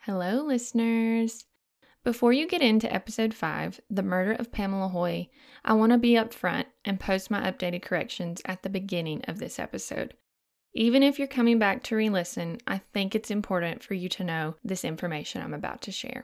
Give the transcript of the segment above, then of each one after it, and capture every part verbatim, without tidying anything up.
Hello, listeners. Before you get into episode five, The Murder of Pamela Hoy, I want to be upfront and post my updated corrections at the beginning of this episode. Even if you're coming back to re-listen, I think it's important for you to know this information I'm about to share.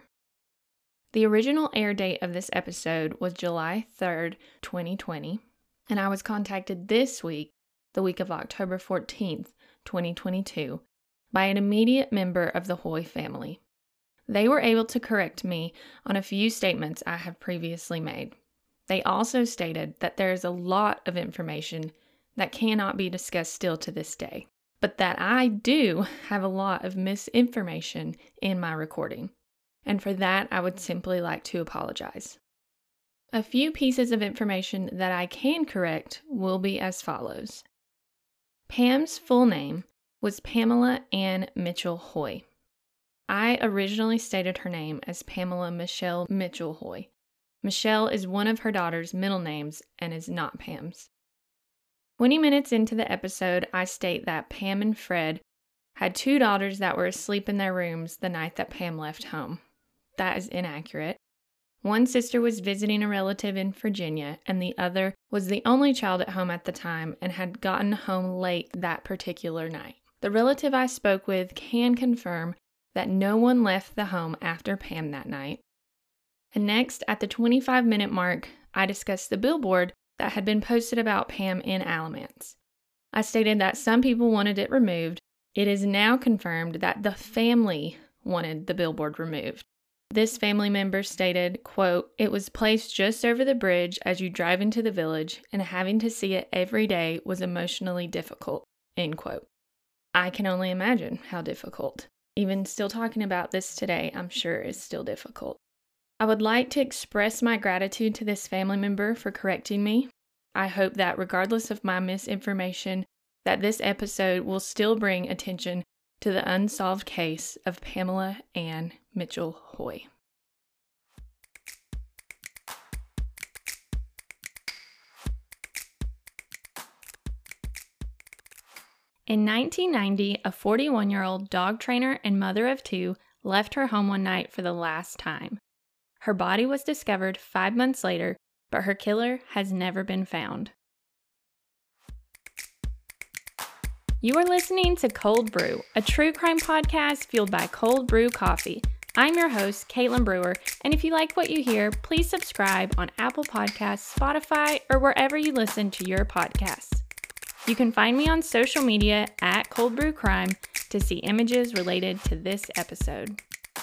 The original air date of this episode was July third, twenty twenty, and I was contacted this week, the week of October fourteenth, twenty twenty-two, by an immediate member of the Hoy family. They were able to correct me on a few statements I have previously made. They also stated that there is a lot of information that cannot be discussed still to this day, but that I do have a lot of misinformation in my recording, and for that I would simply like to apologize. A few pieces of information that I can correct will be as follows. Pam's full name was Pamela Ann Mitchell Hoy. I originally stated her name as Pamela Michelle Mitchell Hoy. Michelle is one of her daughter's middle names and is not Pam's. twenty minutes into the episode, I state that Pam and Fred had two daughters that were asleep in their rooms the night that Pam left home. That is inaccurate. One sister was visiting a relative in Virginia, and the other was the only child at home at the time and had gotten home late that particular night. The relative I spoke with can confirm that no one left the home after Pam that night. And next, at the twenty-five minute mark, I discussed the billboard that had been posted about Pam in Alamance. I stated that some people wanted it removed. It is now confirmed that the family wanted the billboard removed. This family member stated, quote, "It was placed just over the bridge as you drive into the village, and having to see it every day was emotionally difficult," end quote. I can only imagine how difficult. Even still talking about this today, I'm sure is still difficult. I would like to express my gratitude to this family member for correcting me. I hope that regardless of my misinformation, that this episode will still bring attention to the unsolved case of Pamela Ann Mitchell Hoy. In nineteen ninety, a forty-one-year-old dog trainer and mother of two left her home one night for the last time. Her body was discovered five months later, but her killer has never been found. You are listening to Cold Brew, a true crime podcast fueled by cold brew coffee. I'm your host, Caitlin Brewer, and if you like what you hear, please subscribe on Apple Podcasts, Spotify, or wherever you listen to your podcasts. You can find me on social media at Cold Brew Crime to see images related to this episode.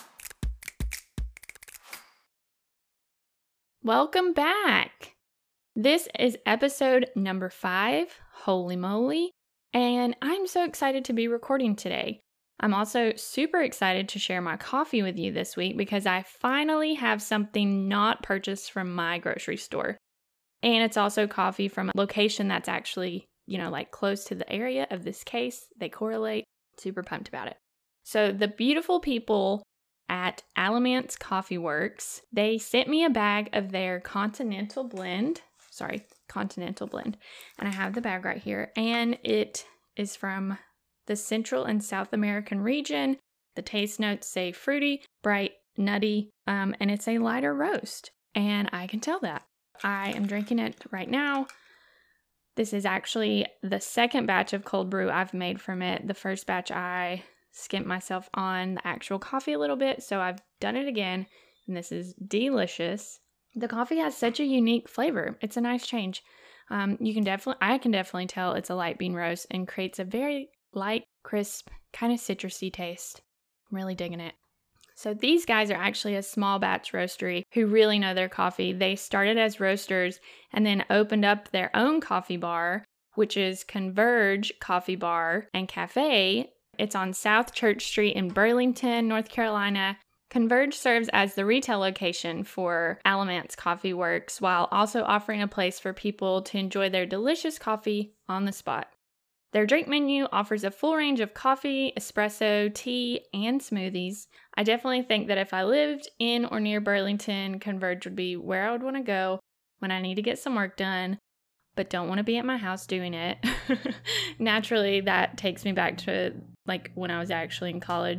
Welcome back! This is episode number five, holy moly, and I'm so excited to be recording today. I'm also super excited to share my coffee with you this week because I finally have something not purchased from my grocery store. And it's also coffee from a location that's actually, you know, like close to the area of this case. They correlate. Super pumped about it. So the beautiful people at Alamance Coffee Works, they sent me a bag of their Continental Blend. Sorry, Continental Blend. And I have the bag right here. And it is from the Central and South American region. The taste notes say fruity, bright, nutty, um, and it's a lighter roast. And I can tell that. I am drinking it right now. This is actually the second batch of cold brew I've made from it. The first batch I skimped myself on the actual coffee a little bit, so I've done it again, and this is delicious. The coffee has such a unique flavor. It's a nice change. Um, you can definitely, I can definitely tell it's a light bean roast and creates a very light, crisp, kind of citrusy taste. I'm really digging it. So these guys are actually a small batch roastery who really know their coffee. They started as roasters and then opened up their own coffee bar, which is Converge Coffee Bar and Cafe. It's on South Church Street in Burlington, North Carolina. Converge serves as the retail location for Alamance Coffee Works while also offering a place for people to enjoy their delicious coffee on the spot. Their drink menu offers a full range of coffee, espresso, tea, and smoothies. I definitely think that if I lived in or near Burlington, Converge would be where I would want to go when I need to get some work done, but don't want to be at my house doing it. Naturally, that takes me back to like when I was actually in college.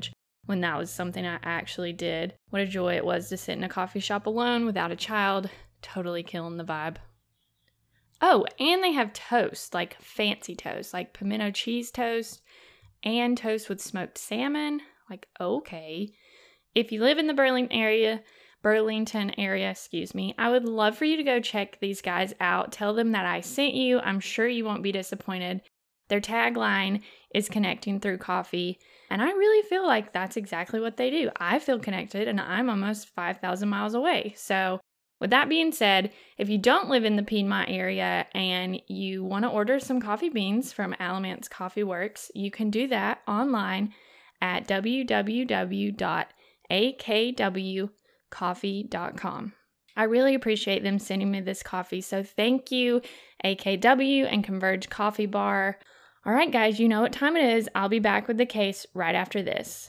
when that was something I actually did. What a joy it was to sit in a coffee shop alone without a child, totally killing the vibe. Oh, and they have toast, like fancy toast, like pimento cheese toast and toast with smoked salmon. Like, okay. If you live in the Burlington area, Burlington area, excuse me, I would love for you to go check these guys out. Tell them that I sent you. I'm sure you won't be disappointed. Their tagline is connecting through coffee, and I really feel like that's exactly what they do. I feel connected, and I'm almost five thousand miles away. So with that being said, if you don't live in the Piedmont area and you want to order some coffee beans from Alamance Coffee Works, you can do that online at w w w dot a k w coffee dot com. I really appreciate them sending me this coffee, so thank you, A K W and Converge Coffee Bar. All right, guys, you know what time it is. I'll be back with the case right after this.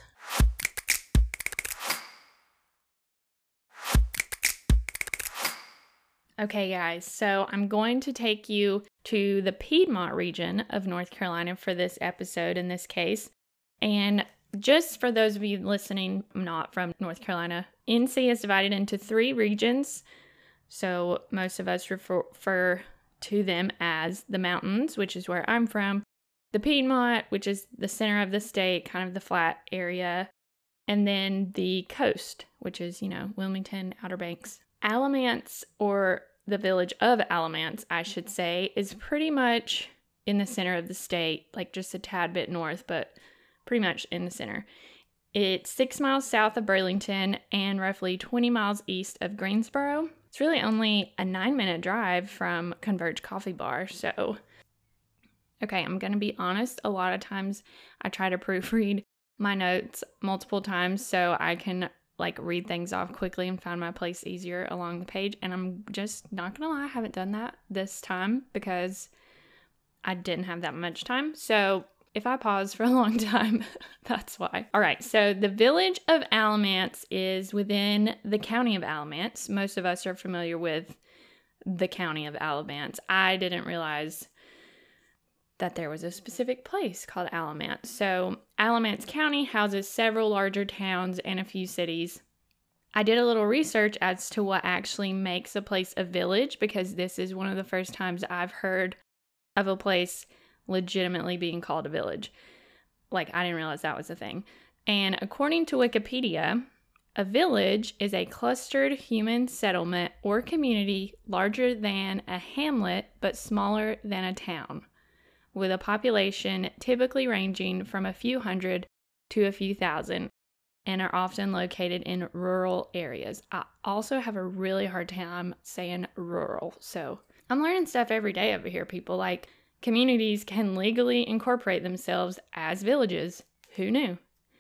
Okay, guys, so I'm going to take you to the Piedmont region of North Carolina for this episode in this case. And just for those of you listening not from North Carolina, N C is divided into three regions. So most of us refer, refer to them as the mountains, which is where I'm from, the Piedmont, which is the center of the state, kind of the flat area, and then the coast, which is, you know, Wilmington, Outer Banks. Alamance, or the village of Alamance, I should say, is pretty much in the center of the state, like just a tad bit north, but pretty much in the center. It's six miles south of Burlington and roughly twenty miles east of Greensboro. It's really only a nine minute drive from Converge Coffee Bar, so... Okay, I'm going to be honest, a lot of times I try to proofread my notes multiple times so I can like read things off quickly and find my place easier along the page, and I'm just not going to lie, I haven't done that this time because I didn't have that much time. So if I pause for a long time, that's why. All right, so the village of Alamance is within the county of Alamance. Most of us are familiar with the county of Alamance. I didn't realize that there was a specific place called Alamance. So Alamance County houses several larger towns and a few cities. I did a little research as to what actually makes a place a village, because this is one of the first times I've heard of a place legitimately being called a village. Like, I didn't realize that was a thing. And according to Wikipedia, a village is a clustered human settlement or community larger than a hamlet but smaller than a town, with a population typically ranging from a few hundred to a few thousand, and are often located in rural areas. I also have a really hard time saying rural, so I'm learning stuff every day over here, people. Like, communities can legally incorporate themselves as villages. Who knew?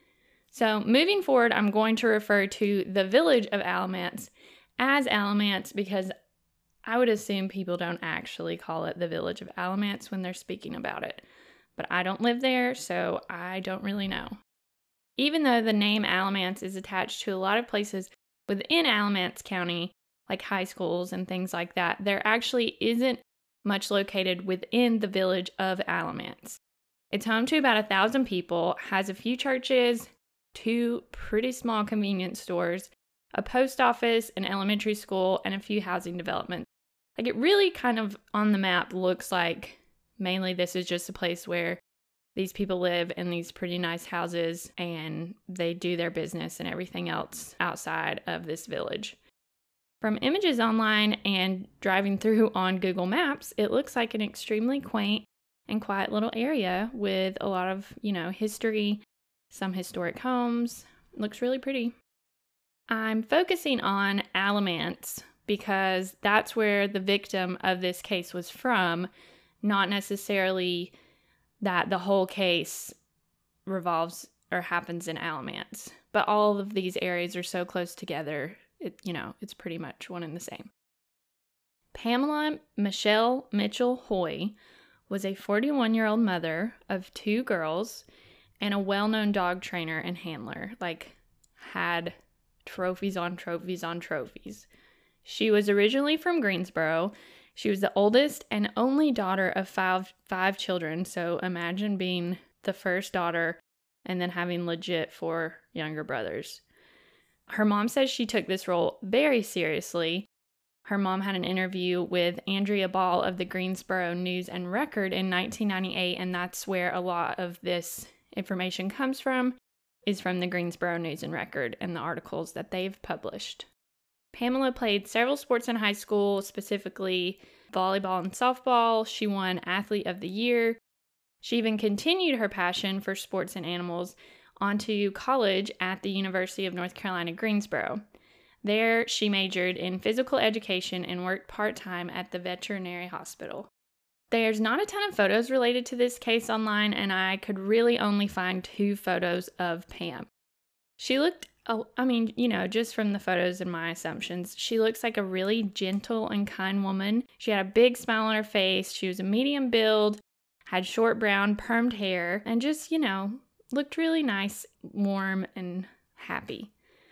So moving forward, I'm going to refer to the village of Alamance as Alamance because I would assume people don't actually call it the village of Alamance when they're speaking about it. But I don't live there, so I don't really know. Even though the name Alamance is attached to a lot of places within Alamance County, like high schools and things like that, there actually isn't much located within the village of Alamance. It's home to about a thousand people, has a few churches, two pretty small convenience stores, a post office, an elementary school, and a few housing developments. Like, it really kind of on the map looks like mainly this is just a place where these people live in these pretty nice houses and they do their business and everything else outside of this village. From images online and driving through on Google Maps, it looks like an extremely quaint and quiet little area with a lot of, you know, history, some historic homes. It looks really pretty. I'm focusing on Alamance because that's where the victim of this case was from, not necessarily that the whole case revolves or happens in Alamance. But all of these areas are so close together, it, you know, it's pretty much one and the same. Pamela Michelle Mitchell Hoy was a forty-one-year-old mother of two girls and a well-known dog trainer and handler, like had trophies on trophies on trophies. She was originally from Greensboro. She was the oldest and only daughter of five five children, so imagine being the first daughter and then having legit four younger brothers. Her mom says she took this role very seriously. Her mom had an interview with Andrea Ball of the Greensboro News and Record in nineteen ninety-eight, and that's where a lot of this information comes from, is from the Greensboro News and Record and the articles that they've published. Pamela played several sports in high school, specifically volleyball and softball. She won Athlete of the Year. She even continued her passion for sports and animals onto college at the University of North Carolina, Greensboro. There, she majored in physical education and worked part-time at the veterinary hospital. There's not a ton of photos related to this case online, and I could really only find two photos of Pam. She looked, oh, I mean, you know, just from the photos and my assumptions, she looks like a really gentle and kind woman. She had a big smile on her face. She was a medium build, had short brown permed hair, and just, you know, looked really nice, warm, and happy.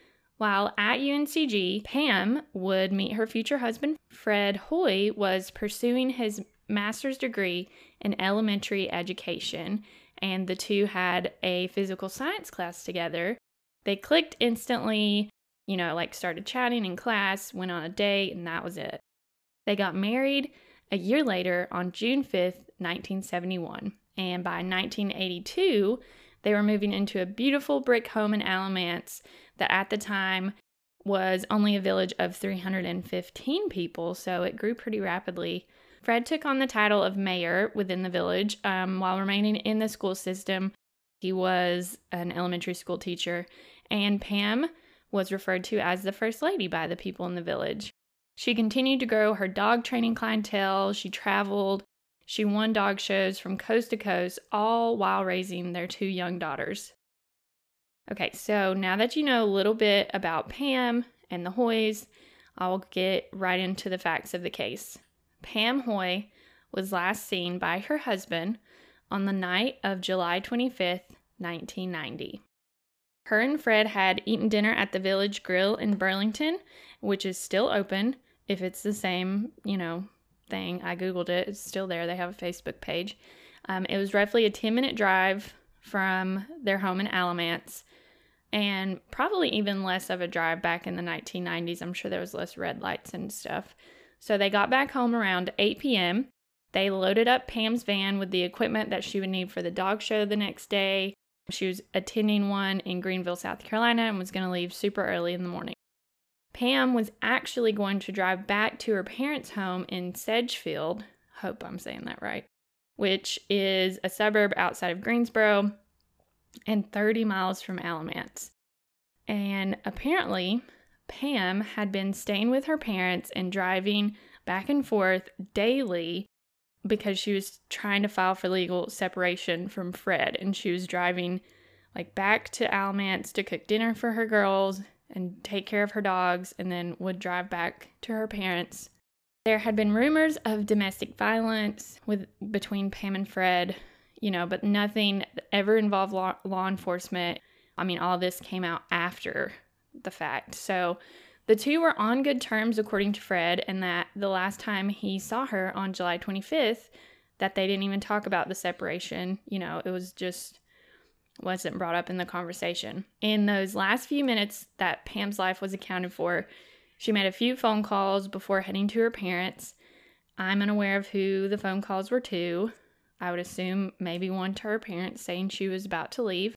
While at U N C G, Pam would meet her future husband. Fred Hoy was pursuing his master's degree in elementary education, and the two had a physical science class together. They clicked instantly, you know, like started chatting in class, went on a date, and that was it. They got married a year later on June fifth, nineteen seventy-one, and by nineteen eighty-two, they were moving into a beautiful brick home in Alamance that at the time was only a village of three hundred fifteen people, so it grew pretty rapidly. Fred took on the title of mayor within the village. Um, while remaining in the school system, he was an elementary school teacher, and Pam was referred to as the First Lady by the people in the village. She continued to grow her dog training clientele. She traveled. She won dog shows from coast to coast, all while raising their two young daughters. Okay, so now that you know a little bit about Pam and the Hoys, I'll get right into the facts of the case. Pam Hoy was last seen by her husband on the night of July twenty-fifth, nineteen ninety. Her and Fred had eaten dinner at the Village Grill in Burlington, which is still open. If it's the same, you know, thing, I googled it, it's still there. They have a Facebook page. Um, it was roughly a ten-minute drive from their home in Alamance, and probably even less of a drive back in the nineteen nineties. I'm sure there was less red lights and stuff. So they got back home around eight p.m. They loaded up Pam's van with the equipment that she would need for the dog show the next day. She was attending one in Greenville, South Carolina, and was going to leave super early in the morning. Pam was actually going to drive back to her parents' home in Sedgefield, hope I'm saying that right, which is a suburb outside of Greensboro and thirty miles from Alamance. And apparently, Pam had been staying with her parents and driving back and forth daily because she was trying to file for legal separation from Fred, and she was driving like back to Alamance to cook dinner for her girls and take care of her dogs, and then would drive back to her parents. There had been rumors of domestic violence with between Pam and Fred, you know, but nothing ever involved law, law enforcement. I mean, all this came out after the fact. So the two were on good terms, according to Fred, and that the last time he saw her on July twenty-fifth, that they didn't even talk about the separation. You know, it was just wasn't brought up in the conversation. In those last few minutes that Pam's life was accounted for, she made a few phone calls before heading to her parents. I'm unaware of who the phone calls were to. I would assume maybe one to her parents saying she was about to leave.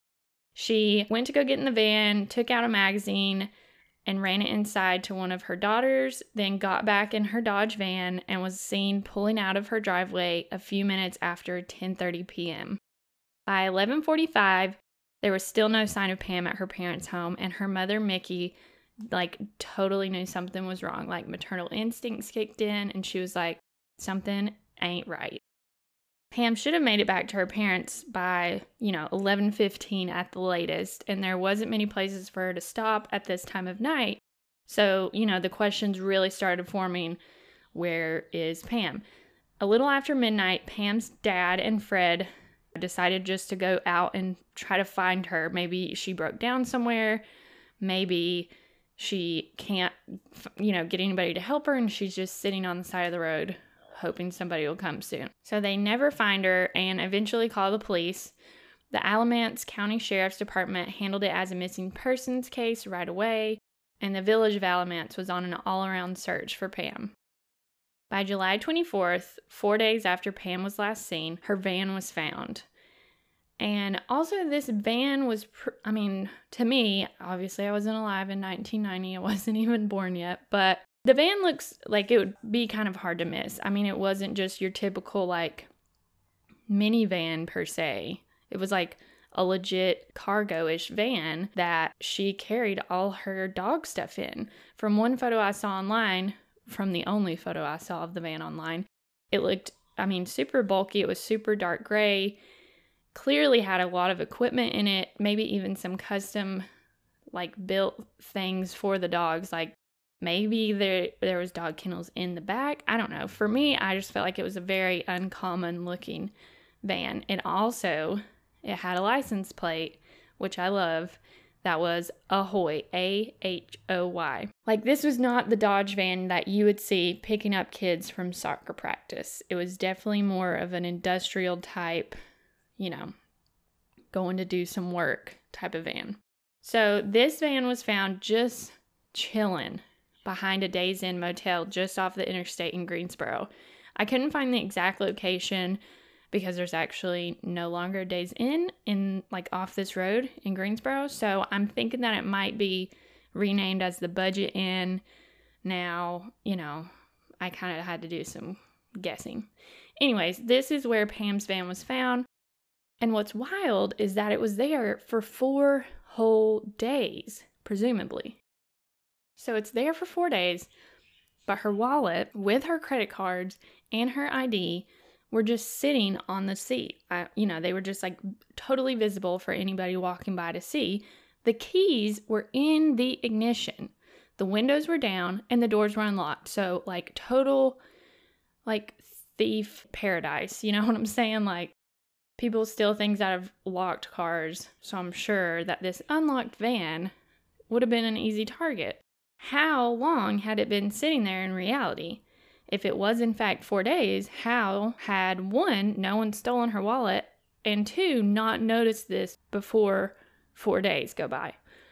She went to go get in the van, took out a magazine, and ran it inside to one of her daughters, then got back in her Dodge van and was seen pulling out of her driveway a few minutes after ten thirty p.m. By eleven forty-five, there was still no sign of Pam at her parents' home, and her mother, Mickey, like, totally knew something was wrong. Like, maternal instincts kicked in, and she was like, something ain't right. Pam should have made it back to her parents by, you know, eleven fifteen at the latest, and there wasn't many places for her to stop at this time of night. So, you know, the questions really started forming, where is Pam? A little after midnight, Pam's dad and Fred decided just to go out and try to find her. Maybe she broke down somewhere. Maybe she can't, you know, get anybody to help her, and she's just sitting on the side of the road hoping somebody will come soon. So they never find her and eventually call the police. The Alamance County Sheriff's Department handled it as a missing persons case right away, and the village of Alamance was on an all-around search for Pam. By July twenty-fourth, four days after Pam was last seen, her van was found. And also this van was, pr- I mean, to me, obviously I wasn't alive in nineteen ninety, I wasn't even born yet, but the van looks like it would be kind of hard to miss. I mean, it wasn't just your typical, like, minivan per se. It was like a legit cargo-ish van that she carried all her dog stuff in. From one photo I saw online, from the only photo I saw of the van online, it looked, I mean, super bulky. It was super dark gray. Clearly had a lot of equipment in it, maybe even some custom, like, built things for the dogs. Like, maybe there there was dog kennels in the back. I don't know. For me, I just felt like it was a very uncommon looking van. It also, it had a license plate, which I love, that was Ahoy, A H O Y. Like, this was not the Dodge van that you would see picking up kids from soccer practice. It was definitely more of an industrial type, you know, going to do some work type of van. So this van was found just chilling behind a Days Inn motel just off the interstate in Greensboro. I couldn't find the exact location because there's actually no longer a Days Inn in, like, off this road in Greensboro. So I'm thinking that it might be renamed as the Budget Inn. Now, you know, I kind of had to do some guessing. Anyways, this is where Pam's van was found. And what's wild is that it was there for four whole days, presumably. So it's there for four days, but her wallet with her credit cards and her I D were just sitting on the seat. I, you know, they were just like totally visible for anybody walking by to see. The keys were in the ignition. The windows were down and the doors were unlocked. So like total like thief paradise. You know what I'm saying? Like, people steal things out of locked cars. So I'm sure that this unlocked van would have been an easy target. How long had it been sitting there in reality? If it was in fact four days, how had, one, no one stolen her wallet, and two, not noticed this before four days go by?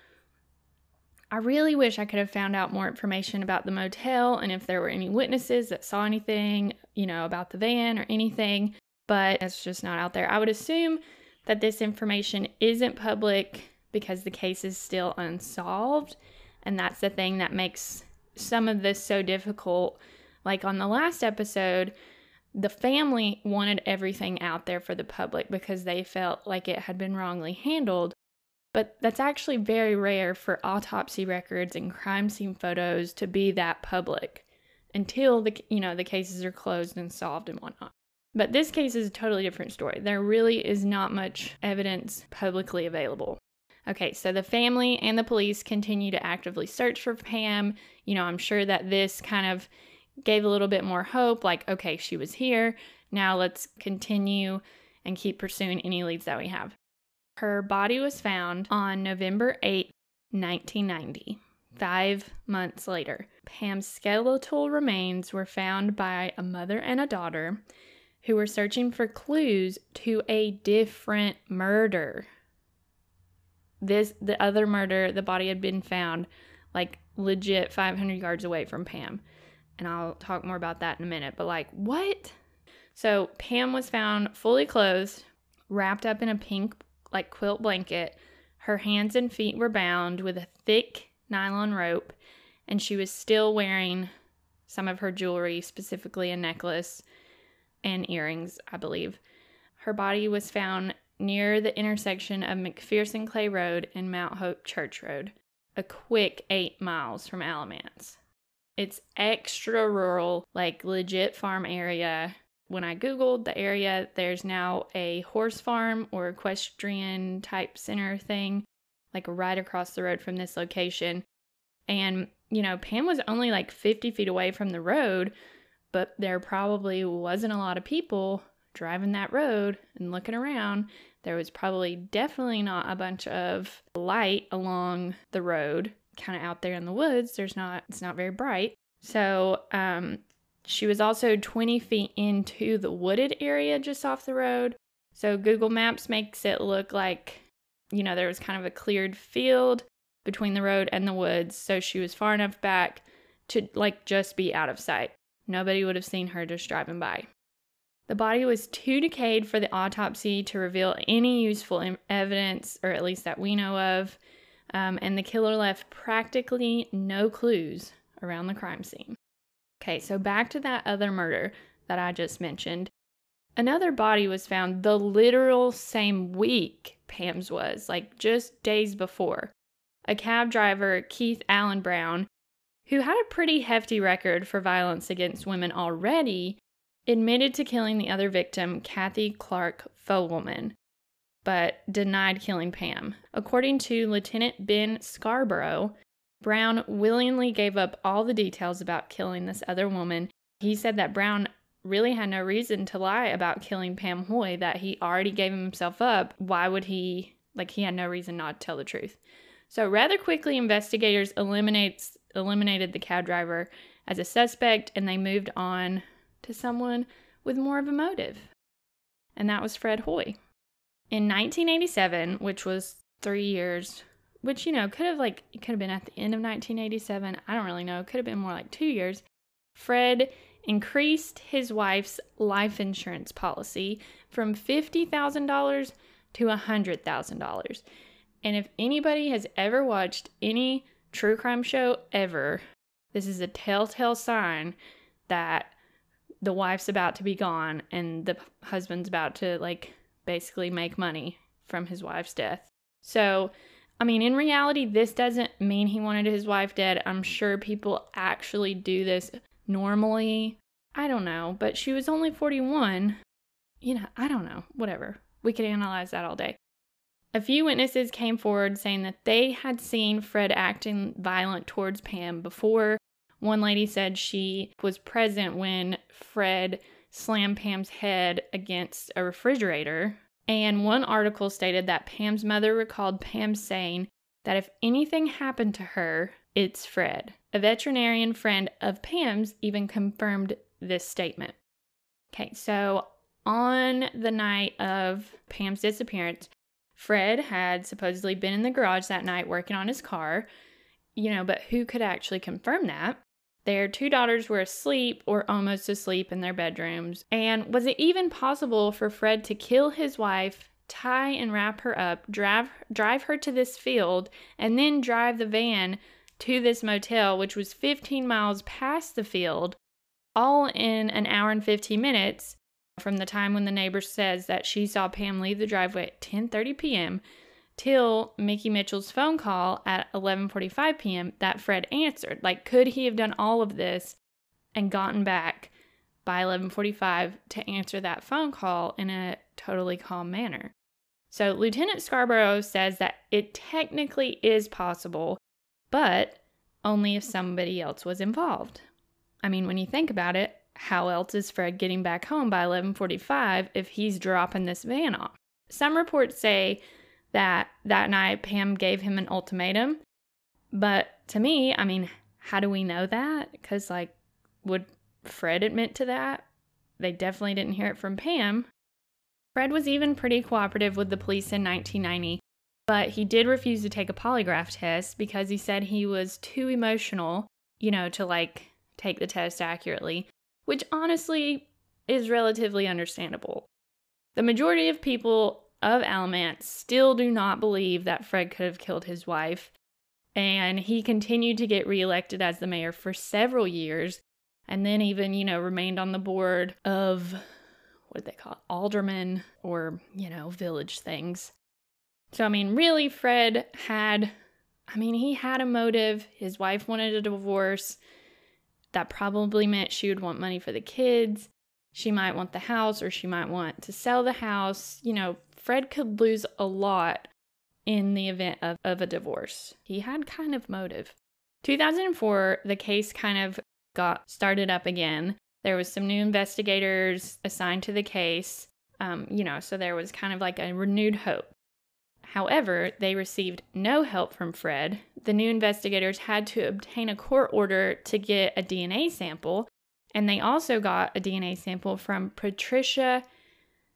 I really wish I could have found out more information about the motel and if there were any witnesses that saw anything, you know, about the van or anything, but it's just not out there. I would assume that this information isn't public because the case is still unsolved, and that's the thing that makes some of this so difficult. Like on the last episode, the family wanted everything out there for the public because they felt like it had been wrongly handled. But that's actually very rare for autopsy records and crime scene photos to be that public until the, you know, the cases are closed and solved and whatnot. But this case is a totally different story. There really is not much evidence publicly available. Okay, so the family and the police continue to actively search for Pam. You know, I'm sure that this kind of gave a little bit more hope, like, okay, she was here. Now let's continue and keep pursuing any leads that we have. Her body was found on November eighth, nineteen ninety, five months later. Pam's skeletal remains were found by a mother and a daughter who were searching for clues to a different murder. This, the other murder, the body had been found like legit five hundred yards away from Pam. And I'll talk more about that in a minute. But like, what? So Pam was found fully clothed, wrapped up in a pink like quilt blanket. Her hands and feet were bound with a thick nylon rope, and she was still wearing some of her jewelry, specifically a necklace and earrings, I believe. Her body was found near the intersection of McPherson Clay Road and Mount Hope Church Road, a quick eight miles from Alamance. It's extra rural, like legit farm area. When I Googled the area, there's now a horse farm or equestrian type center thing, like right across the road from this location. And, you know, Pam was only like fifty feet away from the road, but there probably wasn't a lot of people driving that road and looking around. There was probably definitely not a bunch of light along the road, kind of out there in the woods. There's not, it's not very bright. So, um, she was also twenty feet into the wooded area just off the road. So Google Maps makes it look like, you know, there was kind of a cleared field between the road and the woods, so she was far enough back to, like, just be out of sight. Nobody would have seen her just driving by. The body was too decayed for the autopsy to reveal any useful evidence, or at least that we know of, um, and the killer left practically no clues around the crime scene. Okay, so back to that other murder that I just mentioned. Another body was found the literal same week Pam's was, like just days before. A cab driver, Keith Allen Brown, who had a pretty hefty record for violence against women already, admitted to killing the other victim, Kathy Clark Fogelman, but denied killing Pam. According to Lieutenant Ben Scarborough, Brown willingly gave up all the details about killing this other woman. He said that Brown really had no reason to lie about killing Pam Hoy, that he already gave himself up. Why would he, like, he had no reason not to tell the truth. So rather quickly, investigators eliminates, eliminated the cab driver as a suspect, and they moved on to someone with more of a motive. And that was Fred Hoy. In nineteen eighty-seven, which was three years, which, you know, could have, like, it could have been at the end of nineteen eighty-seven. I don't really know. It could have been more like two years. Fred increased his wife's life insurance policy from fifty thousand dollars to one hundred thousand dollars. And if anybody has ever watched any true crime show ever, this is a telltale sign that the wife's about to be gone and the husband's about to, like, basically make money from his wife's death. So, I mean, in reality, this doesn't mean he wanted his wife dead. I'm sure people actually do this normally. I don't know, but she was only forty-one. You know, I don't know. Whatever. We could analyze that all day. A few witnesses came forward saying that they had seen Fred acting violent towards Pam before. One lady said she was present when Fred slammed Pam's head against a refrigerator. And one article stated that Pam's mother recalled Pam saying that if anything happened to her, it's Fred. A veterinarian friend of Pam's even confirmed this statement. Okay, so on the night of Pam's disappearance, Fred had supposedly been in the garage that night working on his car, you know, but who could actually confirm that? Their two daughters were asleep or almost asleep in their bedrooms. And was it even possible for Fred to kill his wife, tie and wrap her up, drive, drive her to this field, and then drive the van to this motel, which was fifteen miles past the field, all in an hour and fifteen minutes from the time when the neighbor says that she saw Pam leave the driveway at ten thirty p.m. till Mickey Mitchell's phone call at eleven forty-five p.m. that Fred answered. Like, could he have done all of this and gotten back by eleven forty-five to answer that phone call in a totally calm manner? So Lieutenant Scarborough says that it technically is possible, but only if somebody else was involved. I mean, when you think about it, how else is Fred getting back home by eleven forty-five if he's dropping this van off? Some reports say that that night Pam gave him an ultimatum, but to me, I mean, how do we know that? Because, like, would Fred admit to that? They definitely didn't hear it from Pam. Fred was even pretty cooperative with the police in nineteen ninety, but he did refuse to take a polygraph test because he said he was too emotional, you know, to, like, take the test accurately, which honestly is relatively understandable. The majority of people of Alamance still do not believe that Fred could have killed his wife, and he continued to get reelected as the mayor for several years, and then even, you know, remained on the board of, what do they call it, aldermen, or, you know, village things. So, I mean, really, Fred had, I mean, he had a motive. His wife wanted a divorce. That probably meant she would want money for the kids. She might want the house, or she might want to sell the house. You know, Fred could lose a lot in the event of, of a divorce. He had kind of motive. two thousand four, the case kind of got started up again. There was some new investigators assigned to the case, um, you know, so there was kind of like a renewed hope. However, they received no help from Fred. The new investigators had to obtain a court order to get a D N A sample, and they also got a D N A sample from Patricia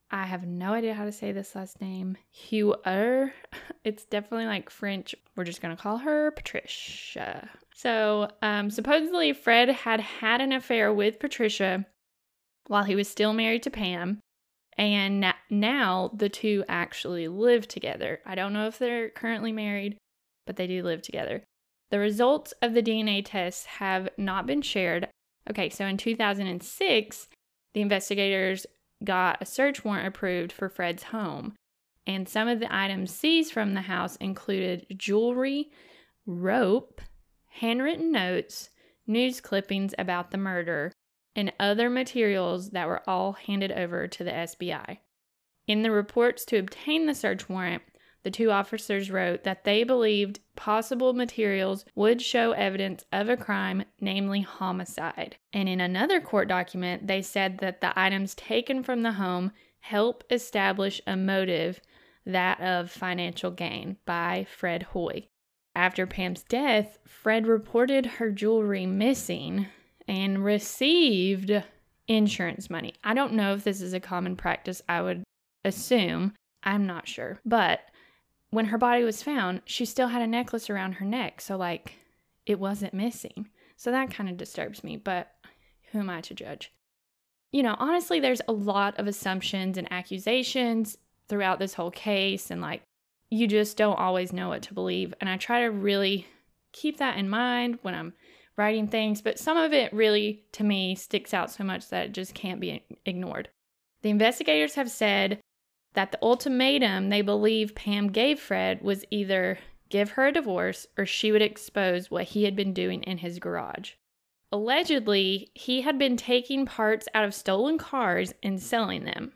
I have no idea how to say this last name. Huer. It's definitely like French. We're just going to call her Patricia. So, um, supposedly Fred had had an affair with Patricia while he was still married to Pam. And na- now the two actually live together. I don't know if they're currently married, but they do live together. The results of the D N A tests have not been shared. Okay, so in two thousand six, the investigators got a search warrant approved for Fred's home. And some of the items seized from the house included jewelry, rope, handwritten notes, news clippings about the murder, and other materials that were all handed over to the S B I. In the reports to obtain the search warrant, the two officers wrote that they believed possible materials would show evidence of a crime, namely homicide. And in another court document, they said that the items taken from the home help establish a motive, that of financial gain, by Fred Hoy. After Pam's death, Fred reported her jewelry missing and received insurance money. I don't know if this is a common practice. I would assume. I'm not sure. But when her body was found, she still had a necklace around her neck. So, like, it wasn't missing. So that kind of disturbs me. But who am I to judge? You know, honestly, there's a lot of assumptions and accusations throughout this whole case. And, like, you just don't always know what to believe. And I try to really keep that in mind when I'm writing things, but some of it really, to me, sticks out so much that it just can't be ignored. The investigators have said that the ultimatum they believe Pam gave Fred was either give her a divorce or she would expose what he had been doing in his garage. Allegedly, he had been taking parts out of stolen cars and selling them.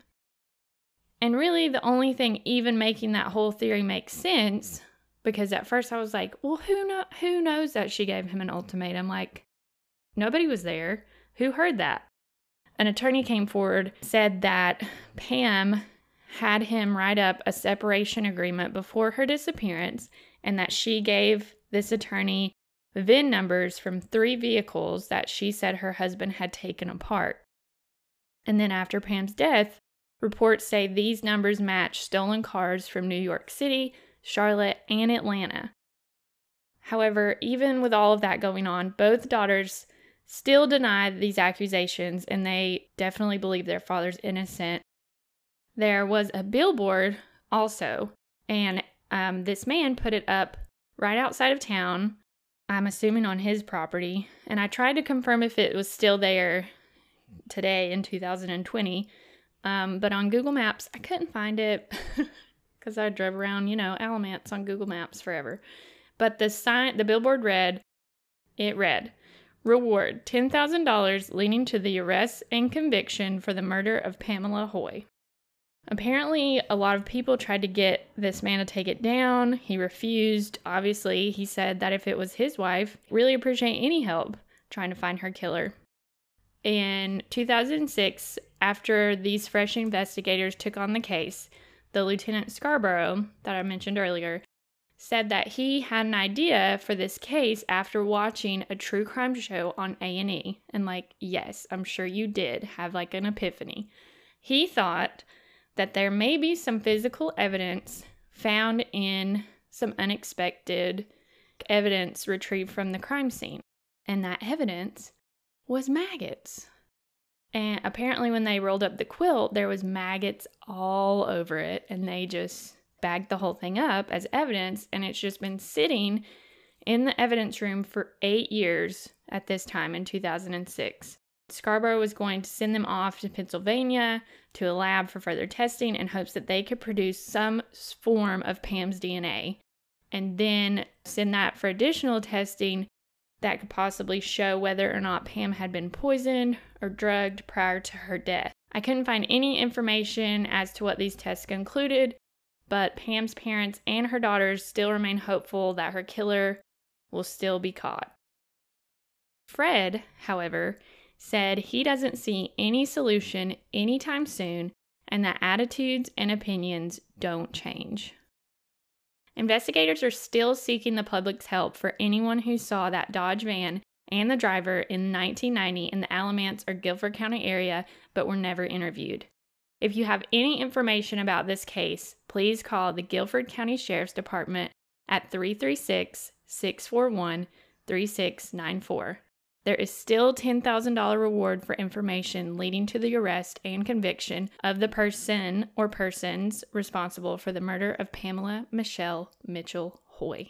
And really, the only thing even making that whole theory make sense, because at first I was like, well, who know, who knows that she gave him an ultimatum? Like, nobody was there. Who heard that? An attorney came forward, said that Pam had him write up a separation agreement before her disappearance, and that she gave this attorney V I N numbers from three vehicles that she said her husband had taken apart. And then after Pam's death, reports say these numbers match stolen cars from New York City, Charlotte, and Atlanta. However, even with all of that going on, both daughters still deny these accusations, and they definitely believe their father's innocent. There was a billboard also, and um, this man put it up right outside of town, I'm assuming on his property, and I tried to confirm if it was still there today in two thousand twenty, um, but on Google Maps, I couldn't find it. Because I drove around, you know, Alamance on Google Maps forever. But the sign, the billboard read, it read, reward ten thousand dollars leading to the arrest and conviction for the murder of Pamela Hoy. Apparently, a lot of people tried to get this man to take it down. He refused. Obviously, he said that if it was his wife, really appreciate any help trying to find her killer. In two thousand six, after these fresh investigators took on the case, the Lieutenant Scarborough, that I mentioned earlier, said that he had an idea for this case after watching a true crime show on A and E. And like, yes, I'm sure you did have like an epiphany. He thought that there may be some physical evidence found in some unexpected evidence retrieved from the crime scene. And that evidence was maggots. And apparently when they rolled up the quilt, there was maggots all over it, and they just bagged the whole thing up as evidence, and it's just been sitting in the evidence room for eight years at this time in two thousand six. Scarborough was going to send them off to Pennsylvania to a lab for further testing in hopes that they could produce some form of Pam's D N A, and then send that for additional testing that could possibly show whether or not Pam had been poisoned or drugged prior to her death. I couldn't find any information as to what these tests concluded, but Pam's parents and her daughters still remain hopeful that her killer will still be caught. Fred, however, said he doesn't see any solution anytime soon, and that attitudes and opinions don't change. Investigators are still seeking the public's help for anyone who saw that Dodge van and the driver in nineteen ninety in the Alamance or Guilford County area, but were never interviewed. If you have any information about this case, please call the Guilford County Sheriff's Department at three three six, six four one, three six nine four. There is still ten thousand dollars reward for information leading to the arrest and conviction of the person or persons responsible for the murder of Pamela Michelle Mitchell Hoy.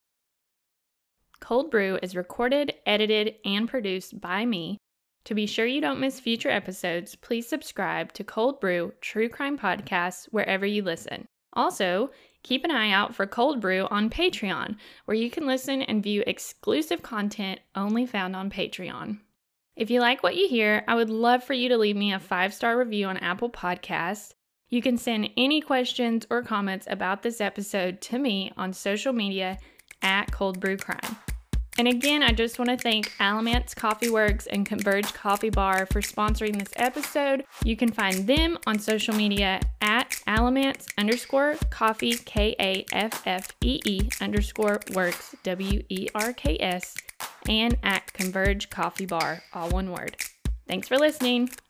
Cold Brew is recorded, edited, and produced by me. To be sure you don't miss future episodes, please subscribe to Cold Brew True Crime Podcasts wherever you listen. Also, keep an eye out for Cold Brew on Patreon, where you can listen and view exclusive content only found on Patreon. If you like what you hear, I would love for you to leave me a five-star review on Apple Podcasts. You can send any questions or comments about this episode to me on social media at Cold Brew Crime. And again, I just want to thank Alamance Coffee Works and Converge Coffee Bar for sponsoring this episode. You can find them on social media at Alamance underscore coffee, K A F F E E underscore works, W E R K S, and at Converge Coffee Bar, all one word. Thanks for listening.